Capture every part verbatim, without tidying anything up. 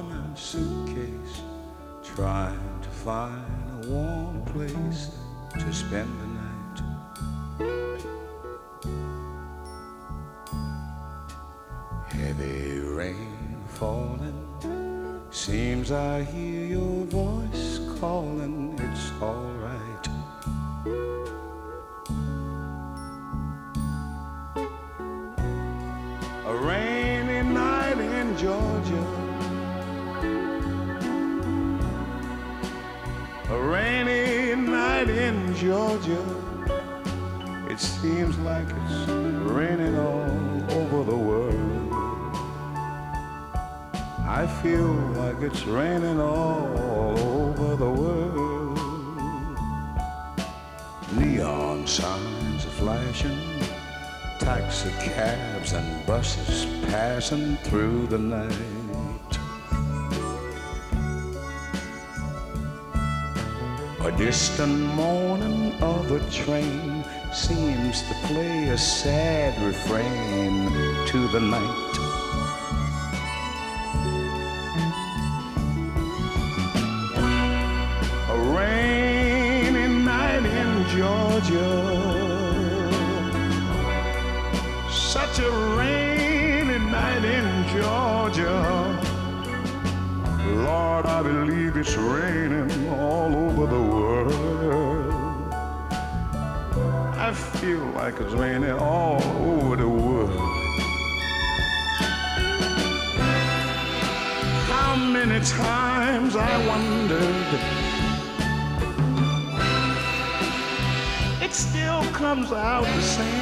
my suitcase, trying to find a warm place to spend the night. Heavy rain falling, seems I hear your voice calling, it's all right. A rainy night in Georgia, a rainy night in Georgia. It seems like it's raining all over the world. I feel like it's raining all over the world. Neon signs are flashing, taxi cabs and buses passing through the night. A distant moaning of a train seems to play a sad refrain to the night. A rainy night in Georgia, such a rainy night in Georgia. Lord, I believe it's raining all over the world. I feel like it's raining all over the world. How many times I wondered, it still comes out the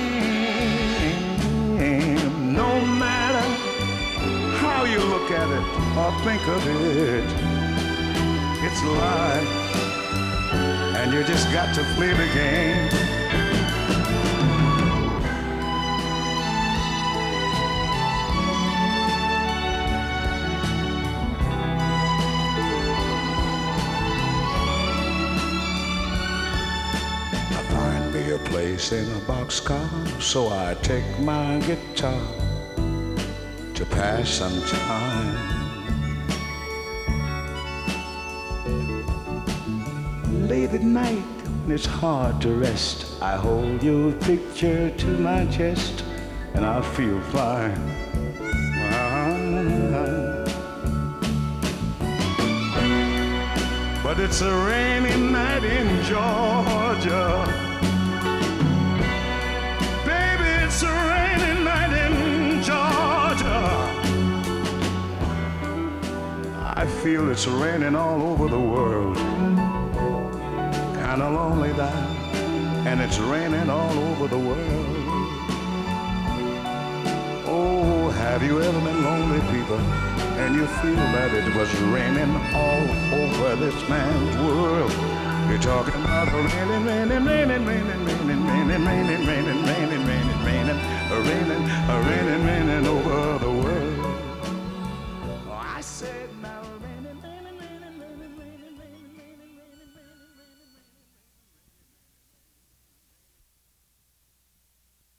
same. No matter how you look at it or think of it, it's life, and you just got to play the game. I find me a place in a boxcar, so I take my guitar to pass some time. Late at night, when it's hard to rest, I hold your picture to my chest, and I feel fine. But it's a rainy night in Georgia. Baby, it's a rainy night in Georgia. I feel it's raining all over the world. Kinda lonely down, and it's raining all over the world. Oh, have you ever been lonely, people, and you feel that it was raining all over this man's world? You're talking about a raining, raining, raining, raining, raining, raining, raining, raining, raining, raining, raining, a raining, a raining